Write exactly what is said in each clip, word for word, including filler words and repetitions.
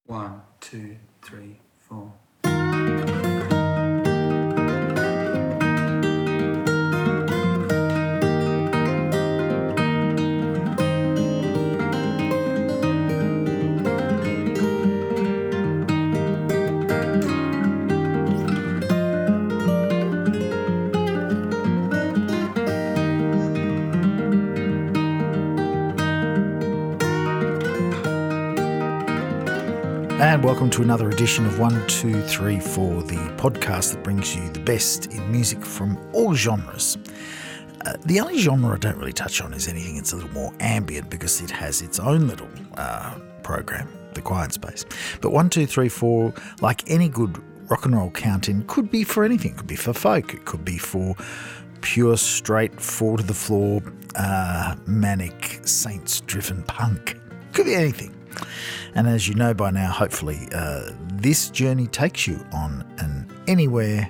One, two, three, four. And welcome to another edition of one two three four, the podcast that brings you the best in music from all genres. Uh, the only genre I don't really touch on is anything that's a little more ambient because it has its own little uh, program, The Quiet Space. But one two three four, like any good rock and roll count-in, could be for anything. It could be for folk, it could be for pure, straight, fall-to-the-floor, uh, manic, saints-driven punk. It could be anything. And as you know by now, hopefully, uh, this journey takes you on an anywhere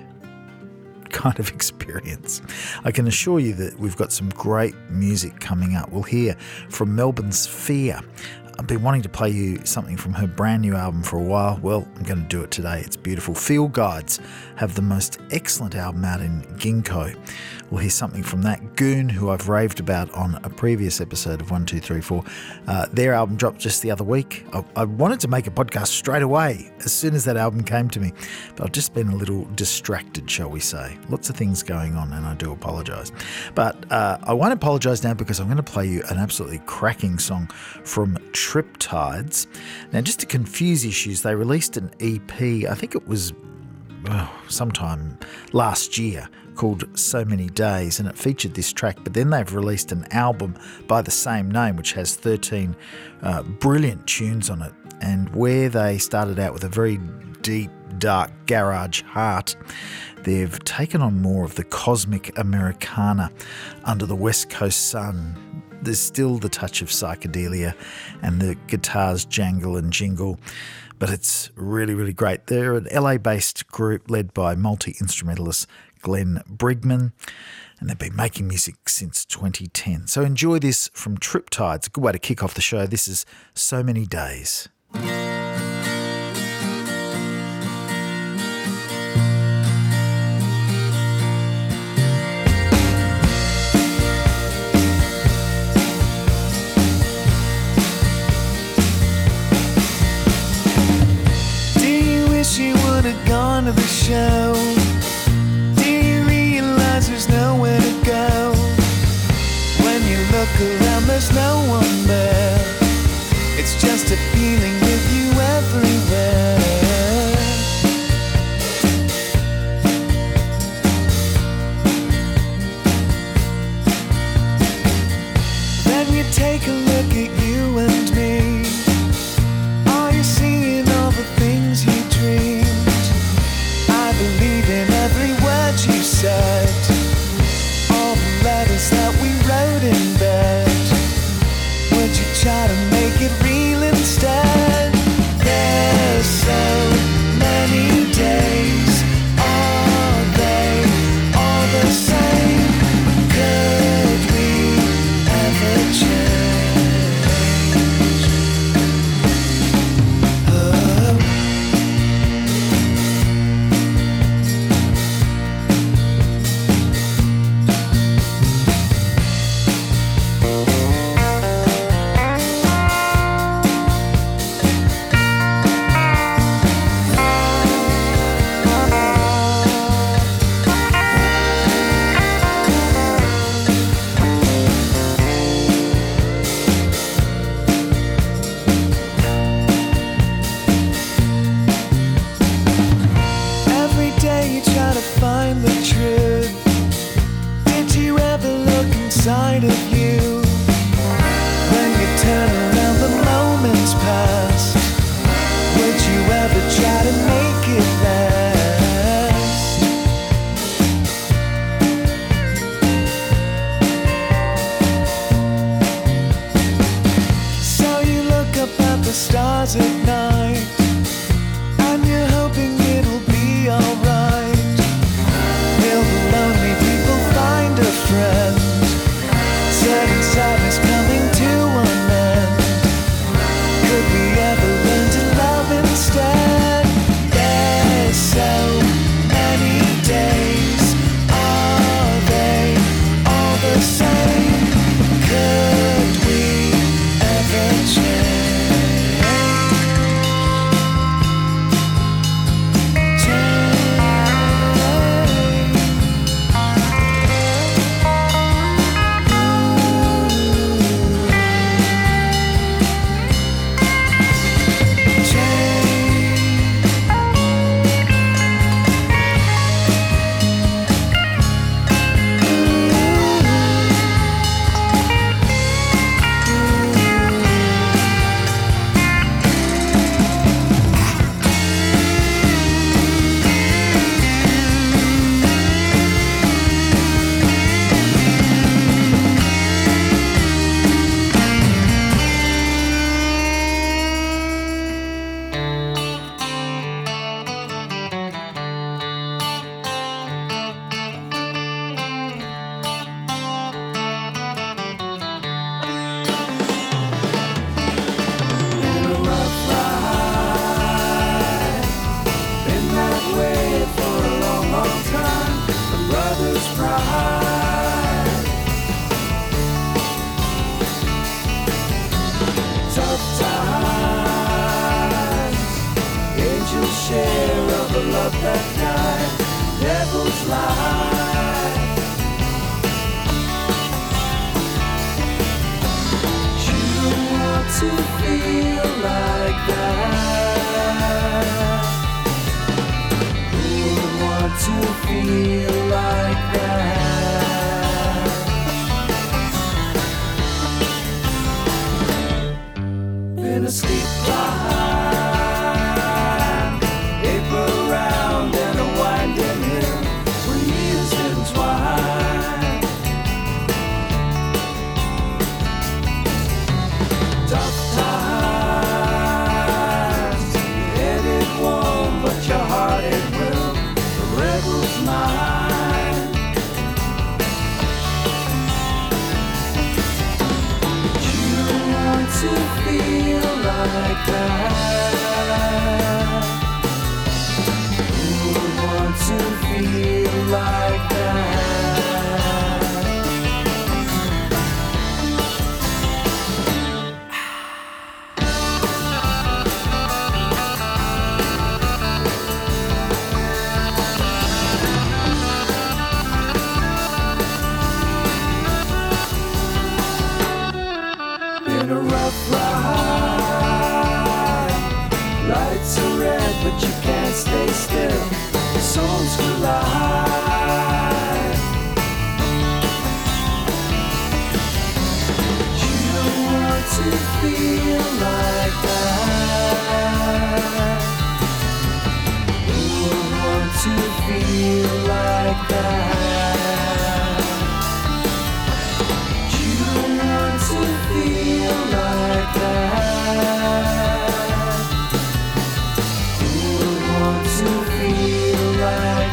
kind of experience. I can assure you that we've got some great music coming up. We'll hear from Melbourne's Fear. I've been wanting to play you something from her brand new album for a while. Well, I'm going to do it today. It's beautiful. Field Guides have the most excellent album out in Ginkgo. We'll hear something from that. Goon, who I've raved about on a previous episode of one two three four. Uh, their album dropped just the other week. I, I wanted to make a podcast straight away as soon as that album came to me, but I've just been a little distracted, shall we say. Lots of things going on, and I do apologise. But uh, I won't apologise now because I'm going to play you an absolutely cracking song from Triptides. Now, just to confuse issues, they released an E P, I think it was oh, sometime last year, called So Many Days, and it featured this track, but then they've released an album by the same name which has thirteen uh, brilliant tunes on it, and where they started out with a very deep, dark garage heart, they've taken on more of the cosmic Americana under the West Coast sun. There's still the touch of psychedelia and the guitars jangle and jingle, but it's really, really great. They're an L A-based group led by multi-instrumentalist Glenn Brigman, and they've been making music since twenty ten. So enjoy this from Triptides. A good way to kick off the show. This is So Many Days. You would have gone to the show. Do you realize there's nowhere to go? When you look around, there's no one there. It's just a feeling with you everywhere. Then you take a look at you and me. Are you seeing all the things you dreamed? I believe in every word you said, all the letters that we wrote in bed. Would you try to make it real instead? share of a love that died. Devil's life. You don't want to feel like that. Who would want to feel like that? Been asleep behind April round and a winding hill where years entwine. Tough times, headed warm, but your heart it will. The rebel's mine. You don't want to feel like that. Who would want to feel like that? Been a rough ride. Lights are red, but you can't stay still. Souls collide. You don't want to feel like that. Who would want to feel like that? You don't want to feel like that. Who would want to feel like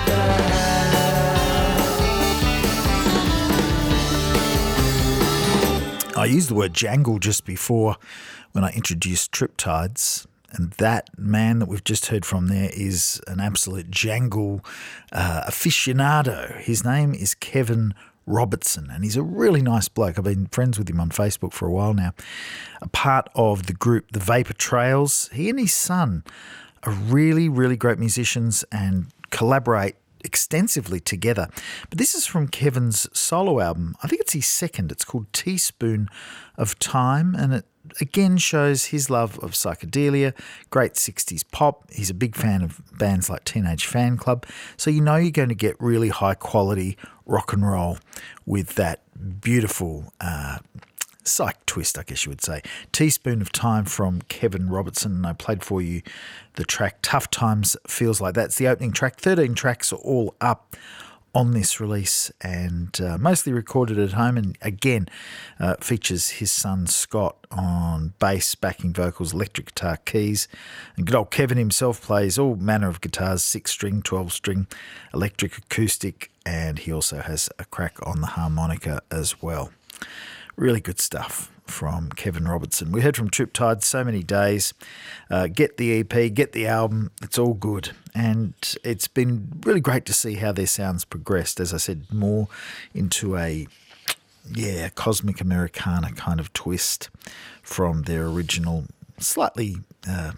that? I used the word jangle just before when I introduced Triptides, and that man that we've just heard from there is an absolute jangle uh, aficionado. His name is Kevin Robertson, and he's a really nice bloke. I've been friends with him on Facebook for a while now. A part of the group The Vapor Trails. He and his son are really, really great musicians and collaborate extensively together. But this is from Kevin's solo album. I think it's his second. It's called Teaspoon of Time, and it again shows his love of psychedelia, great sixties pop. He's a big fan of bands like Teenage Fan Club, so you know you're going to get really high quality rock and roll with that beautiful uh, psych twist, I guess you would say. Teaspoon of Time from Kevin Robertson, and I played for you the track Tough Times Feels Like That. It's the opening track. thirteen tracks are all up on this release, and uh, mostly recorded at home, and again uh, features his son Scott on bass, backing vocals, electric guitar, keys, and good old Kevin himself plays all manner of guitars, six string, twelve string, electric, acoustic, and he also has a crack on the harmonica as well. Really good stuff from Kevin Robertson. We heard from Triptide, So Many Days. Uh, get the E P, get the album. It's all good. And it's been really great to see how their sounds progressed. As I said, more into a, yeah, cosmic Americana kind of twist from their original, slightly uh,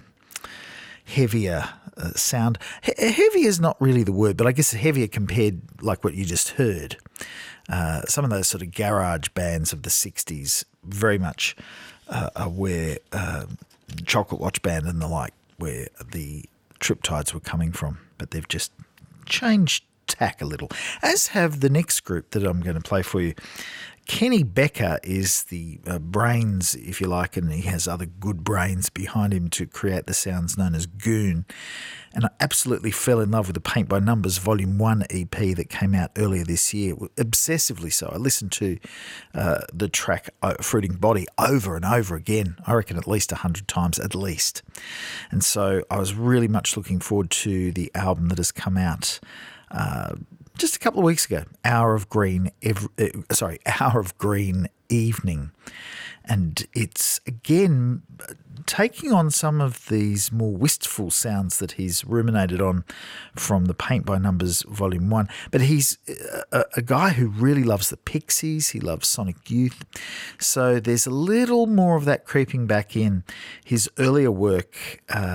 heavier uh, sound. He- heavy is not really the word, but I guess heavier compared like what you just heard. Uh, some of those sort of garage bands of the sixties very much uh, are where uh, Chocolate Watch Band and the like, where the Triptides were coming from, but they've just changed tack a little, as have the next group that I'm going to play for you. Kenny Becker is the uh, brains, if you like, and he has other good brains behind him to create the sounds known as Goon. And I absolutely fell in love with the Paint by Numbers Volume one E P that came out earlier this year, obsessively so. I listened to uh, the track uh, Fruiting Body over and over again, I reckon at least one hundred times at least. And so I was really much looking forward to the album that has come out uh, just a couple of weeks ago, Hour of Green, every, uh, sorry, Hour of Green Evening. And it's, again, taking on some of these more wistful sounds that he's ruminated on from the Paint by Numbers Volume one. But he's a, a guy who really loves the Pixies. He loves Sonic Youth. So there's a little more of that creeping back in. His earlier work, uh,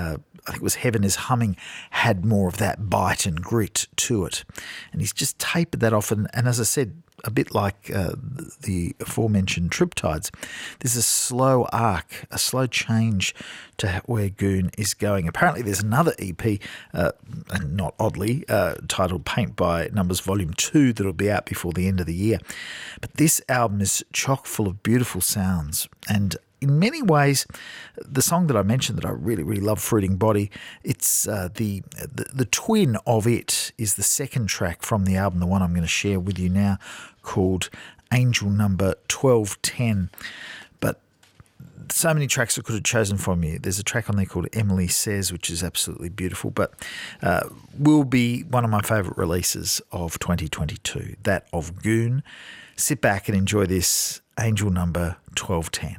I think it was Heaven is Humming, had more of that bite and grit to it. And he's just tapered that off. And, and as I said, a bit like uh, the aforementioned Triptides, there's a slow arc, a slow change to where Goon is going. Apparently there's another E P, uh, and not oddly, uh, titled Paint by Numbers Volume two that'll be out before the end of the year. But this album is chock full of beautiful sounds, and in many ways, the song that I mentioned that I really, really love, Fruiting Body, it's uh, the, the the twin of it is the second track from the album, the one I'm going to share with you now, called Angel Number twelve ten. But so many tracks I could have chosen from you. There's a track on there called Emily Says, which is absolutely beautiful, but uh, will be one of my favourite releases of twenty twenty-two, that of Goon. Sit back and enjoy this, Angel Number twelve ten.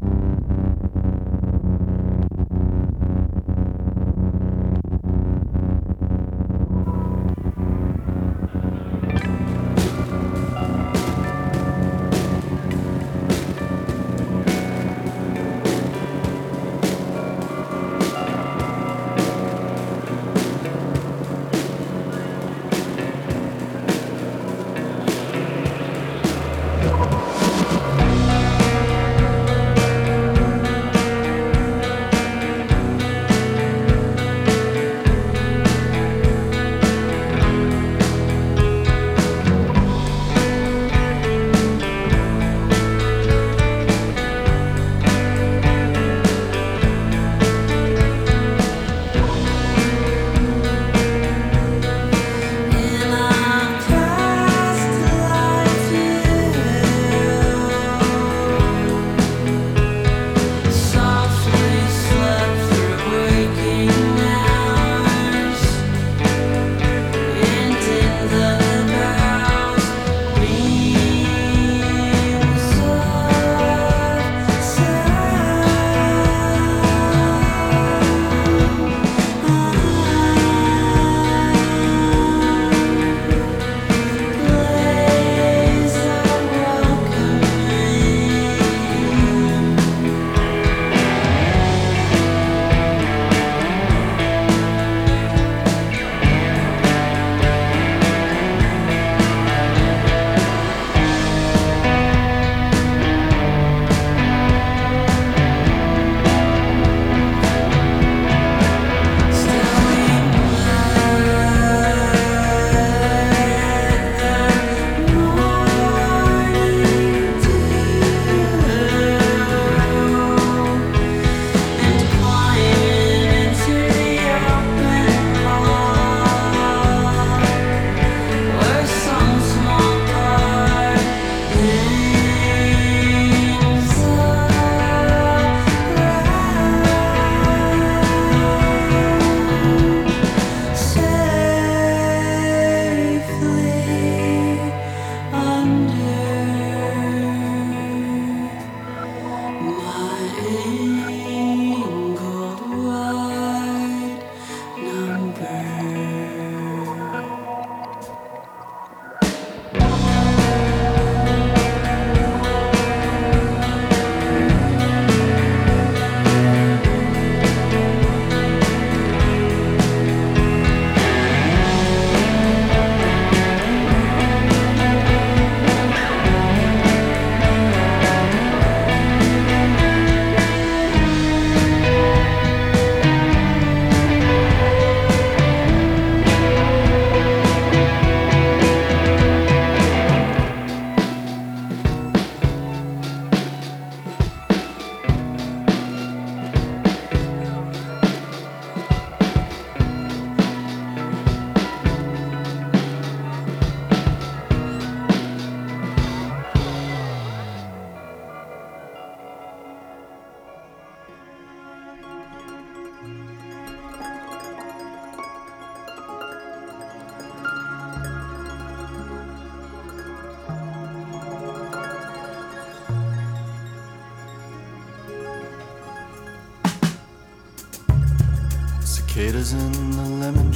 Cicadas in the lemon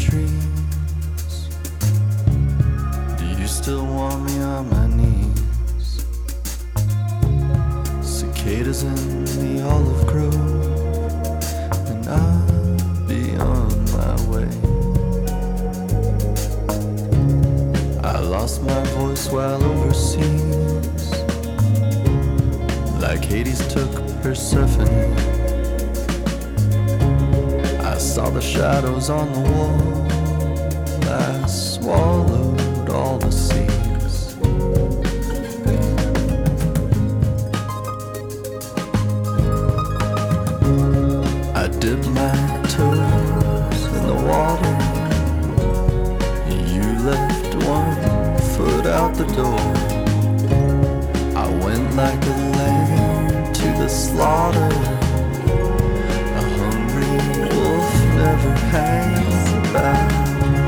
trees. Do you still want me on my knees? Cicadas in the olive grove, and I'll be on lost my voice while overseas, like Hades took Persephone. I saw the shadows on the wall, I swallowed all the seas. I dipped my toes in the water, you left one foot out the door. I went like a lamb to the slaughter, a hungry wolf never hangs about.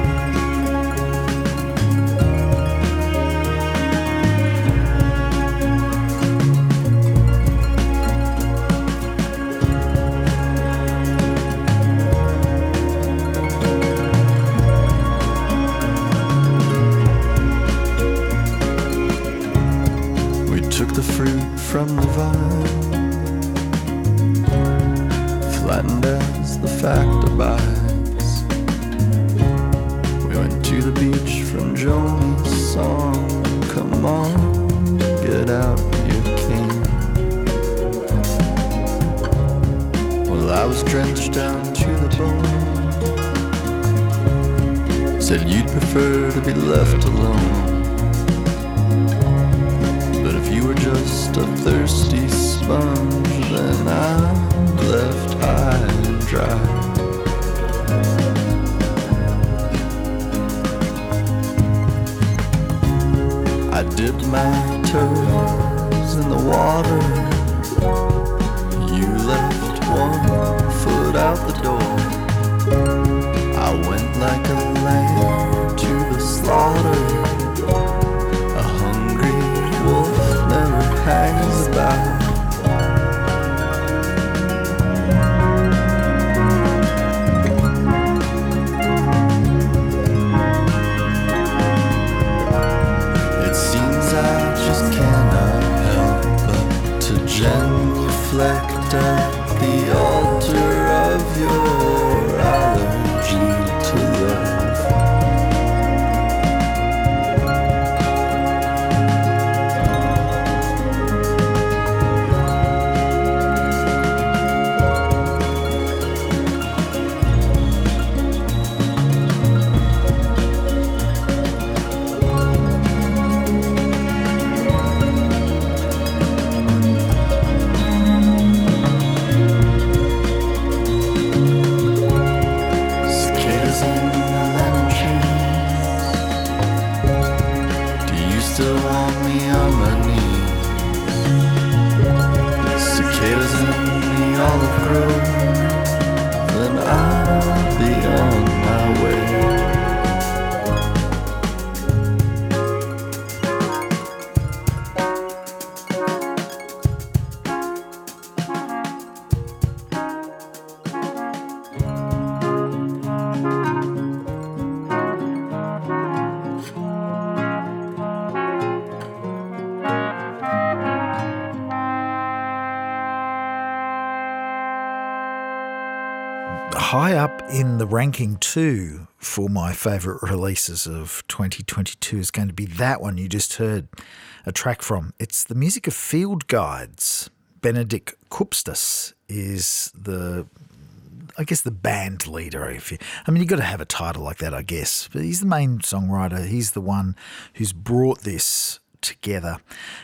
The fruit from the vine, flattened as the fact abides. We went to the beach from Joni's song, come on, get out your cane. Well, I was drenched down to the bone, said you'd prefer to be left alone. You were just a thirsty sponge, then I'm left high and dry. I dipped my toes in the water, you left one foot out the door. I went like a lamb to the slaughter, never hangs about. It seems I just cannot help but to genuflect at the altar of your allergy to love. High up in the ranking too for my favourite releases of twenty twenty-two is going to be that one you just heard a track from. It's the music of Field Guides. Benedikt Kupstas is the, I guess, the band leader. If you, I mean, you've got to have a title like that, I guess. But he's the main songwriter. He's the one who's brought this together.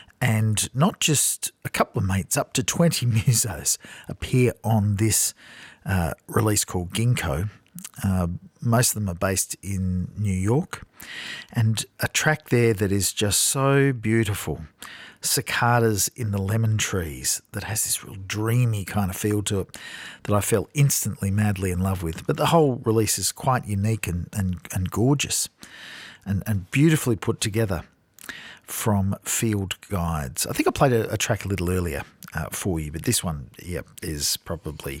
And not just a couple of mates, up to twenty musos appear on this uh, release called Ginkgo. Uh, most of them are based in New York. And a track there that is just so beautiful. Cicadas in the Lemon Trees, that has this real dreamy kind of feel to it that I fell instantly madly in love with. But the whole release is quite unique and, and, and gorgeous and, and beautifully put together from Field Guides. I think I played a, a track a little earlier uh, for you, but this one, yep, is probably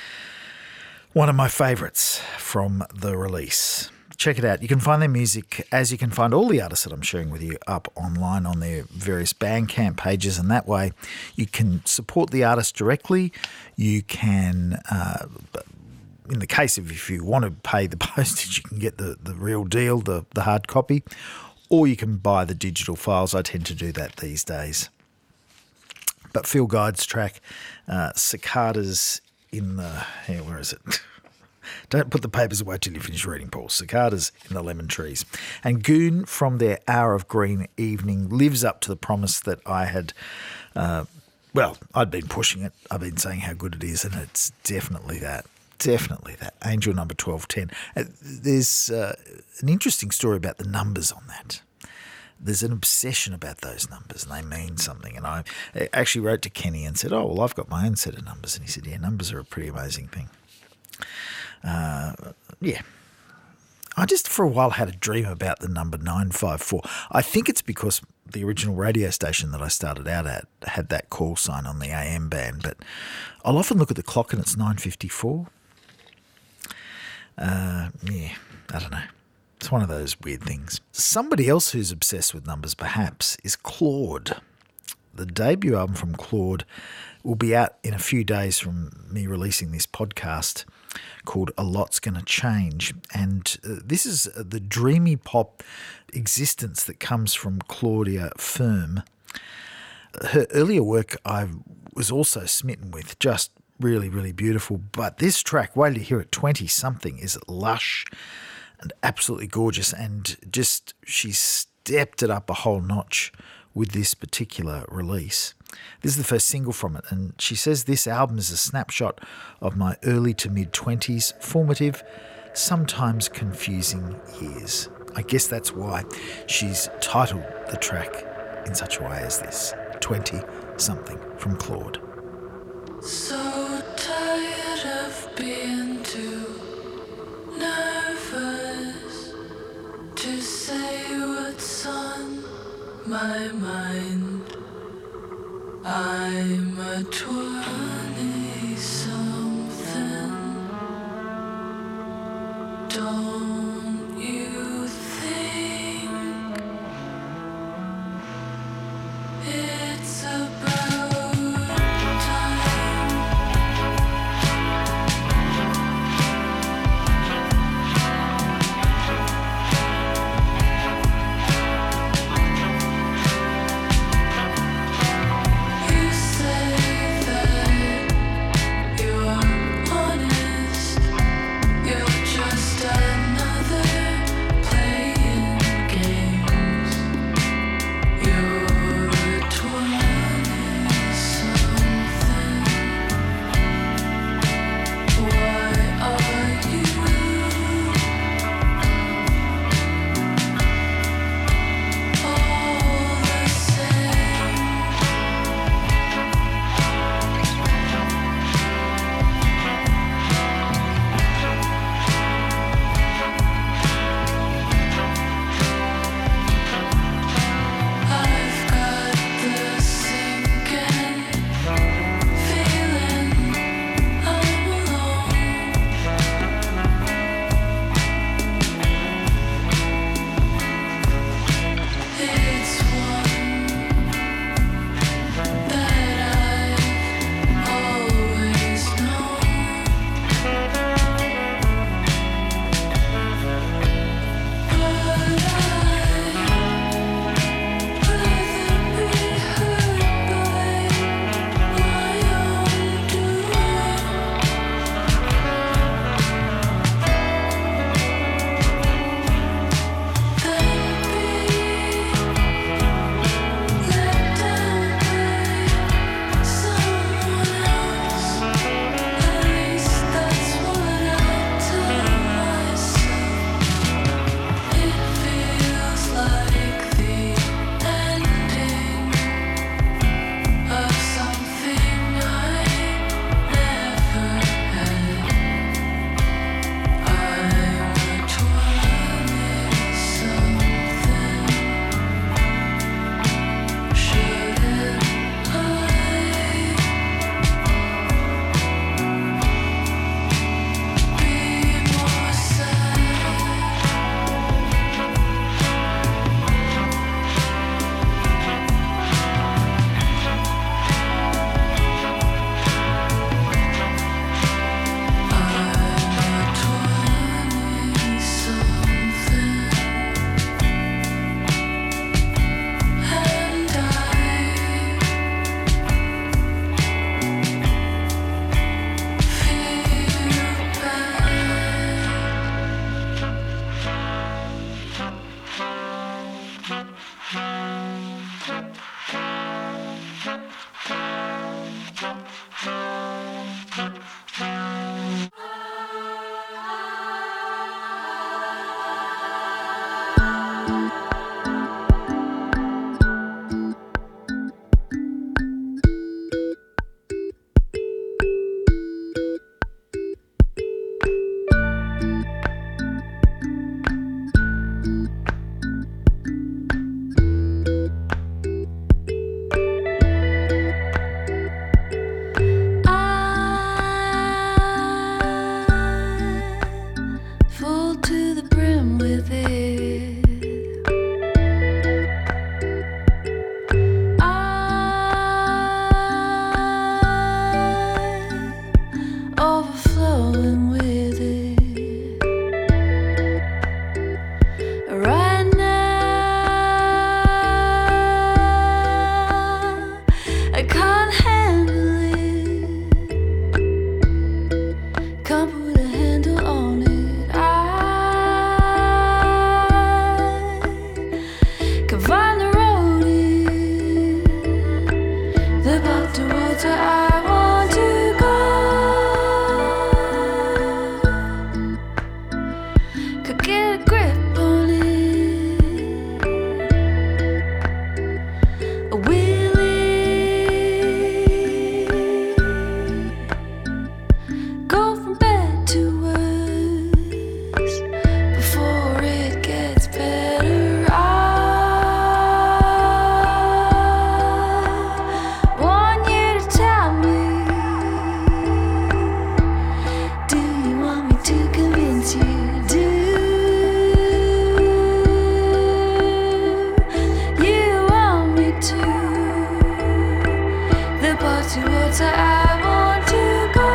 one of my favourites from the release. Check it out. You can find their music, as you can find all the artists that I'm sharing with you, up online on their various Bandcamp pages, and that way you can support the artist directly. You can, uh, in the case of if you want to pay the postage, you can get the, the real deal, the, the hard copy, or you can buy the digital files. I tend to do that these days. But Phil Guide's track, uh, Cicadas in the... Here, where is it? Don't put the papers away till you finish reading, Paul. Cicadas in the Lemon Trees. And Goon from their Hour of Green evening lives up to the promise that I had... Uh, well, I'd been pushing it. I've been saying how good it is, and it's definitely that. Definitely that. Angel number twelve ten. Uh, there's uh, an interesting story about the numbers on that. There's an obsession about those numbers, and they mean something. And I actually wrote to Kenny and said, oh, well, I've got my own set of numbers. And he said, yeah, numbers are a pretty amazing thing. Uh, yeah. I just for a while had a dream about the number nine five four. I think it's because the original radio station that I started out at had that call sign on the A M band, but I'll often look at the clock and it's nine fifty-four. Uh, yeah, I don't know. It's one of those weird things. Somebody else who's obsessed with numbers, perhaps, is Claude. The debut album from Claude will be out in a few days from me releasing this podcast, called A Lot's Gonna Change. And uh, this is the dreamy pop existence that comes from Claudia Firm. Her earlier work I was also smitten with, just really, really beautiful. But this track, wait till you hear it, twenty-something, is lush and absolutely gorgeous. And just, she stepped it up a whole notch with this particular release. This is the first single from it, and she says this album is a snapshot of my early to mid-twenties, formative, sometimes confusing years. I guess that's why she's titled the track in such a way as this, twenty-something from Claude. So tired of being too nervous to say what's on my mind. I'm a twenty-something. Don't you think it's about time? You say that you're honest, you're just another Full to the brim with it. I'm overflowing with it. Right now, I can't handle it. Can't put a handle on it. I can find the road in the path towards where I want to go. Could get a grip on it. Will it go from bad to worse before it gets better? I want you to tell me. Do you want me to convince you? Do you want me to? The path towards where I want to go.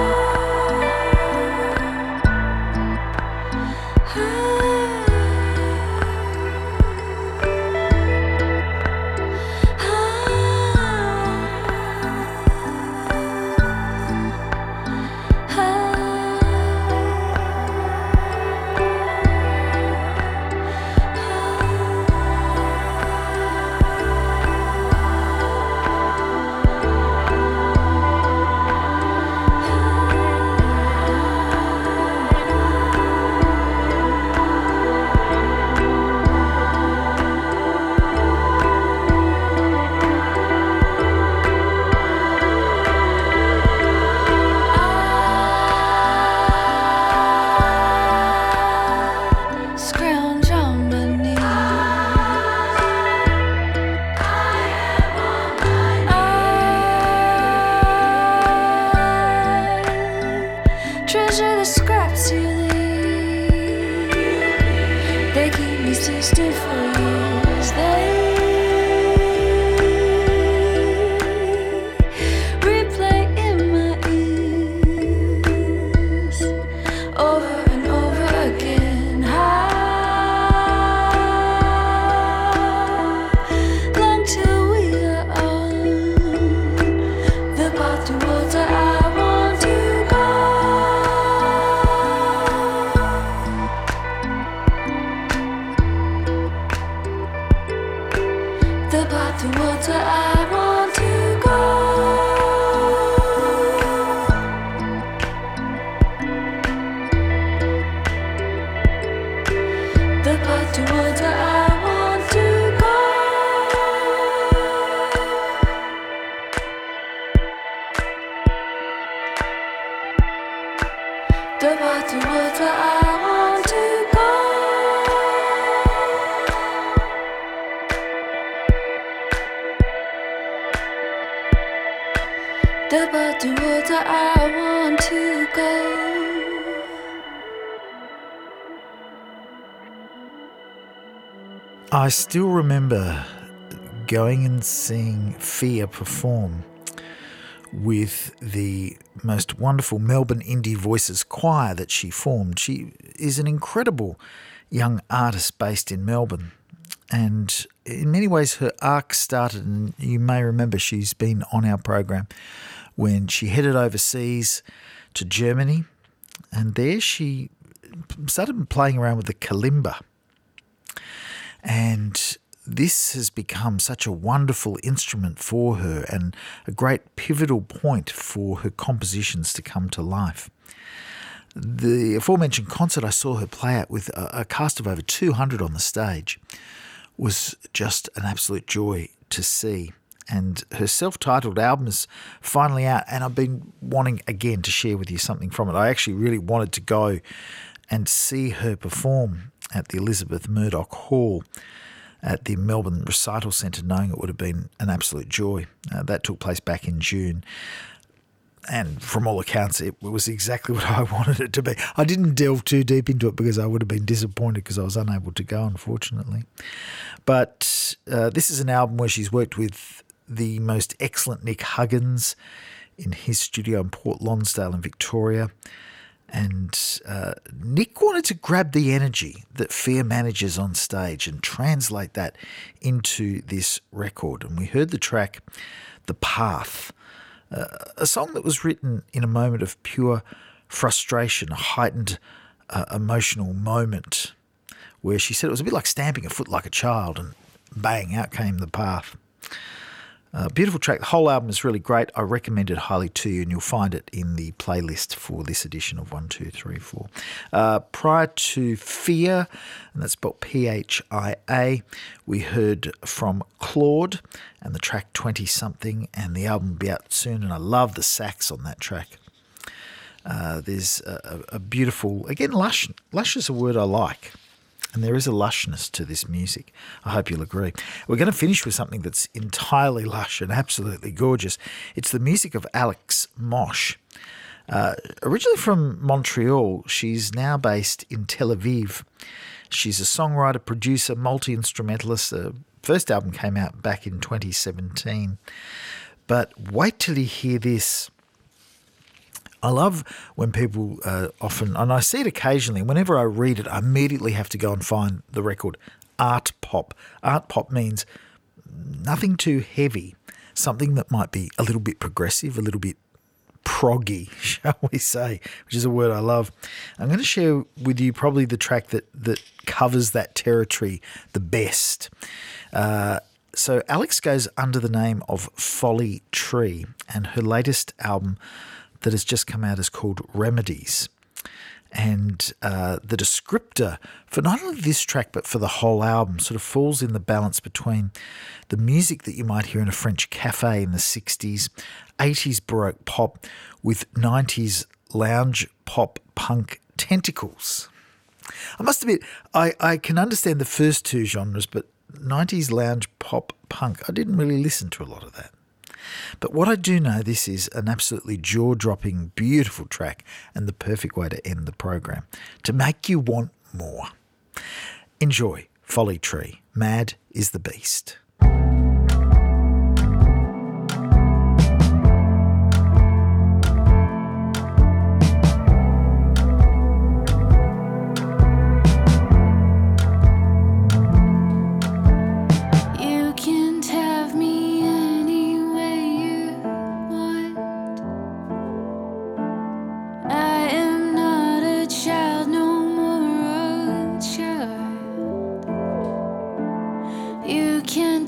Scrounge on my knees. I am on my knees. I treasure the scraps you leave. They keep me so still for years. They replay in my ears over and over again. How long till we are on the path towards where I want to go? The path towards where I want to go. The path towards where I want to go. The path towards where I want to go. The path towards where I want to go. I still remember going and seeing Fia perform with the most wonderful Melbourne Indie Voices choir that she formed. She is an incredible young artist based in Melbourne, and in many ways her arc started, and you may remember she's been on our program when she headed overseas to Germany, and there she started playing around with the kalimba. And this has become such a wonderful instrument for her and a great pivotal point for her compositions to come to life. The aforementioned concert I saw her play at with a, a cast of over two hundred on the stage was just an absolute joy to see. And her self-titled album is finally out, and I've been wanting again to share with you something from it. I actually really wanted to go and see her perform at the Elizabeth Murdoch Hall at the Melbourne Recital Centre, knowing it would have been an absolute joy. Uh, that took place back in June. And from all accounts, it was exactly what I wanted it to be. I didn't delve too deep into it because I would have been disappointed because I was unable to go, unfortunately. But uh, this is an album where she's worked with the most excellent Nick Huggins in his studio in Port Lonsdale in Victoria. And uh, Nick wanted to grab the energy that Fear manages on stage and translate that into this record. And we heard the track, The Path, uh, a song that was written in a moment of pure frustration, a heightened uh, emotional moment where she said it was a bit like stamping a foot like a child, and bang, out came the path. Uh, beautiful track. The whole album is really great. I recommend it highly to you, and you'll find it in the playlist for this edition of one two three four. Uh, prior to Fear, and that's spelled P H I A, we heard from Claude and the track twenty-something, and the album will be out soon, and I love the sax on that track. Uh, there's a, a beautiful, again, lush. Lush is a word I like. And there is a lushness to this music. I hope you'll agree. We're going to finish with something that's entirely lush and absolutely gorgeous. It's the music of Alex Mosh. Uh, originally from Montreal, she's now based in Tel Aviv. She's a songwriter, producer, multi-instrumentalist. The first album came out back in twenty seventeen. But wait till you hear this. I love when people uh, often, and I see it occasionally, whenever I read it, I immediately have to go and find the record, art pop. Art pop means nothing too heavy, something that might be a little bit progressive, a little bit proggy, shall we say, which is a word I love. I'm going to share with you probably the track that, that covers that territory the best. Uh, so Alex goes under the name of Folly Tree, and her latest album that has just come out is called Remedies. And uh, the descriptor for not only this track but for the whole album sort of falls in the balance between the music that you might hear in a French cafe in the sixties, eighties Baroque pop with nineties lounge pop punk tentacles. I must admit, I, I can understand the first two genres, but nineties lounge pop punk, I didn't really listen to a lot of that. But what I do know, this is an absolutely jaw-dropping, beautiful track and the perfect way to end the program, to make you want more. Enjoy Folly Tree. Mad is the Beast. You can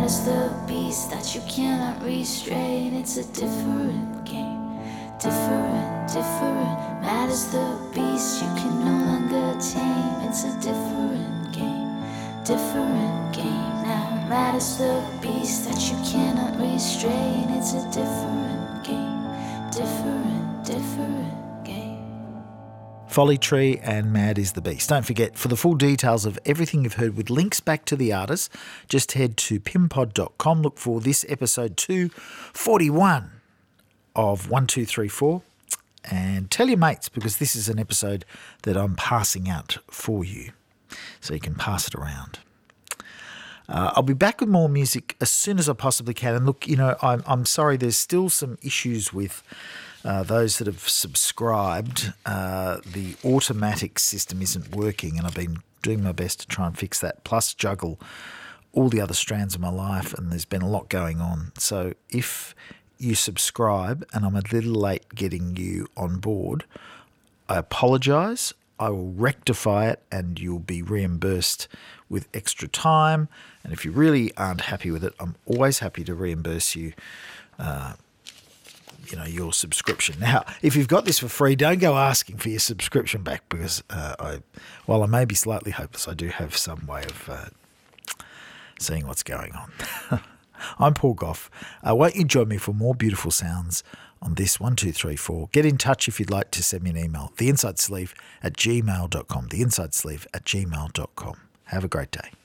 as the beast that you cannot restrain. It's a different game, different, different. Mad as the beast you can no longer tame. It's a different game, different game now. Mad as the beast that you cannot restrain. It's a different game, different, different game. Folly Tree and Mad is the Beast. Don't forget, for the full details of everything you've heard with links back to the artists, just head to pimpod dot com. Look for this episode two forty-one of one two three four and tell your mates, because this is an episode that I'm passing out for you, so you can pass it around. Uh, I'll be back with more music as soon as I possibly can. And look, you know, I'm, I'm sorry, there's still some issues with uh, those that have subscribed. Uh, the automatic system isn't working, and I've been doing my best to try and fix that, plus juggle all the other strands of my life, and there's been a lot going on. So if you subscribe and I'm a little late getting you on board, I apologise. I will rectify it and you'll be reimbursed with extra time. And if you really aren't happy with it, I'm always happy to reimburse you, uh, you know, your subscription. Now, if you've got this for free, don't go asking for your subscription back, because uh, I, while I may be slightly hopeless, I do have some way of uh, seeing what's going on. I'm Paul Gough. Uh, won't you join me for more beautiful sounds on this one two three four? Get in touch if you'd like to send me an email, the inside sleeve at gmail dot com, the inside sleeve at gmail dot com. Have a great day.